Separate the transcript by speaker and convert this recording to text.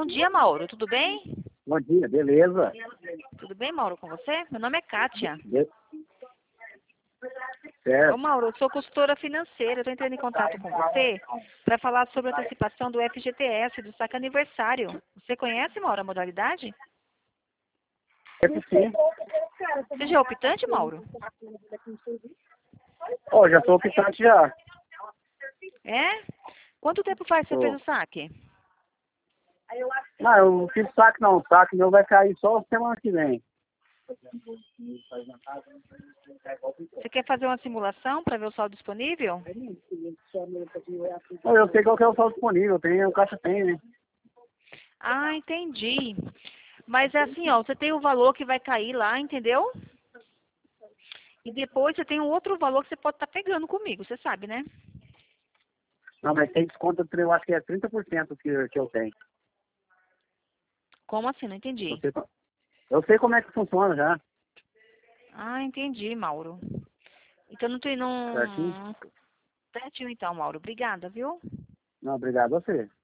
Speaker 1: Bom dia, Mauro. Tudo bem?
Speaker 2: Bom dia, beleza?
Speaker 1: Tudo bem, Mauro, com você? Meu nome é Kátia. Ô,
Speaker 2: Certo.
Speaker 1: Mauro, eu sou consultora financeira. Estou entrando em contato com você para falar sobre a antecipação do FGTS, do saque aniversário. Você conhece, Mauro, a modalidade?
Speaker 2: Esse sim.
Speaker 1: Você já é optante, Mauro?
Speaker 2: Ó, já sou optante já.
Speaker 1: É? Quanto tempo faz que você fez
Speaker 2: Sou.
Speaker 1: o saque?
Speaker 2: Não, eu não fiz saque não. O saque meu vai cair só semana que vem.
Speaker 1: Você quer fazer uma simulação para ver o saldo disponível?
Speaker 2: Não, eu sei qual que é o saldo disponível. Tem, o caixa tem, né?
Speaker 1: Ah, entendi. Mas é assim, ó, você tem o valor que vai cair lá, entendeu? E depois você tem um outro valor que você pode estar pegando comigo, você sabe, né?
Speaker 2: Não, mas tem desconto, eu acho que é 30% que eu tenho.
Speaker 1: Como assim? Não entendi.
Speaker 2: Eu sei como é que funciona já.
Speaker 1: Ah, entendi, Mauro. Então não tem
Speaker 2: Certinho?
Speaker 1: não. Certinho então, Mauro. Obrigada, viu?
Speaker 2: Não, obrigado a você.